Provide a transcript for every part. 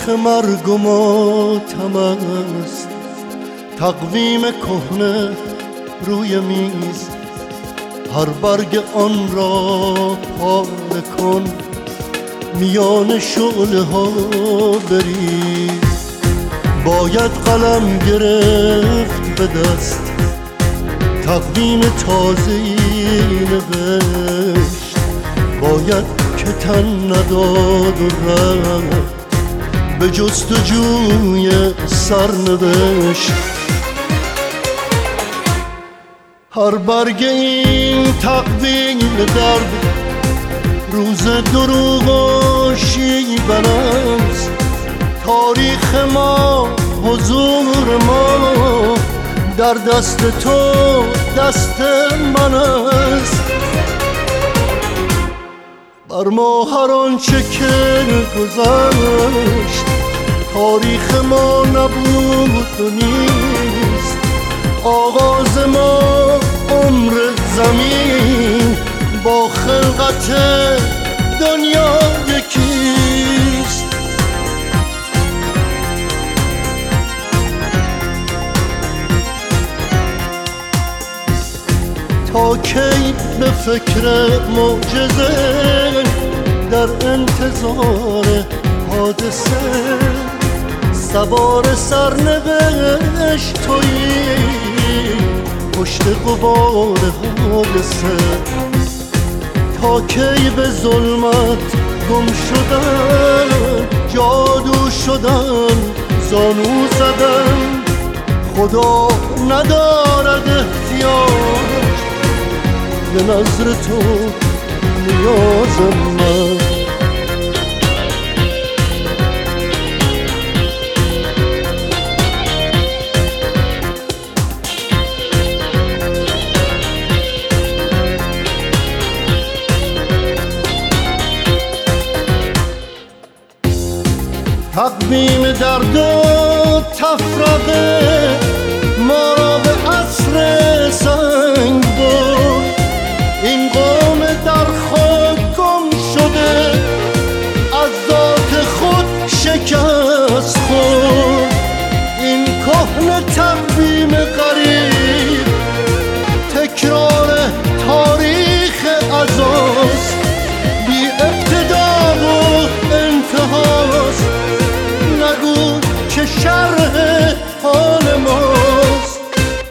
مرگ و ماتم است، تقویم کهنه روی میز، هر برگ آن را پاره کن، میان شعله ها بریز. باید قلم گرفت به دست، تقویم تازه‌ای نوشت، باید که تن نداد و رفت به جستجوی سرنوشت. هر برگ این تقویم درد، روز دروغ و شیون است، تاریخ ما، حضور ما، در دست تو، دست من است. بر ما هر آنچه که گذشت، تاریخ ما نبود و نیست. آغاز ما عمر زمین با خلقت دنیا یکیست. تا کی به فکر معجزه، در انتظار حادثه، سوار سرنوشت تویی پشت غبار حادثه. تا کی به ظلمت گم شدن، جادو شدن، زانو زدن، خدا ندارد احتیاج به نظر تو، نیازم من. تقویم درد و تفرقه ما را به عصر سنگ برد. این قوم در خود گم شده، از ذات خود شکست خورد. این کهنه تقویم غریب، تکرار تاریخ عزاست، بی ابتدا و انتهاست. نگو که شرح حال ماست.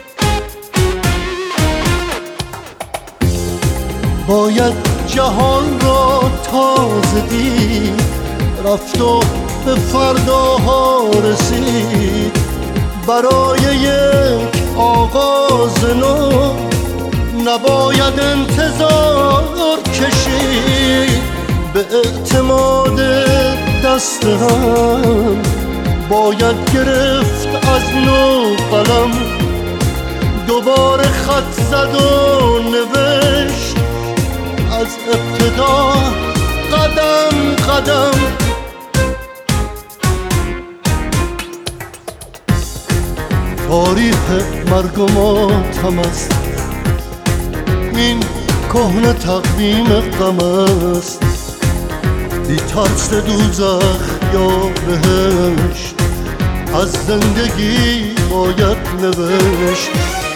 باید جهان را تازه دید، رفت و به فرداها رسید. برای یک آغاز نو نباید انتظار کشید. به اعتماد دست هم باید گرفت از نو قلم، دوباره خط زد و نوشت از ابتدا، قدم قدم. تاریخ مرگ و ماتم است، این کهنه تقویم غم است. بی ترس دوزخ یا بهشت، از زندگی باید نوشت.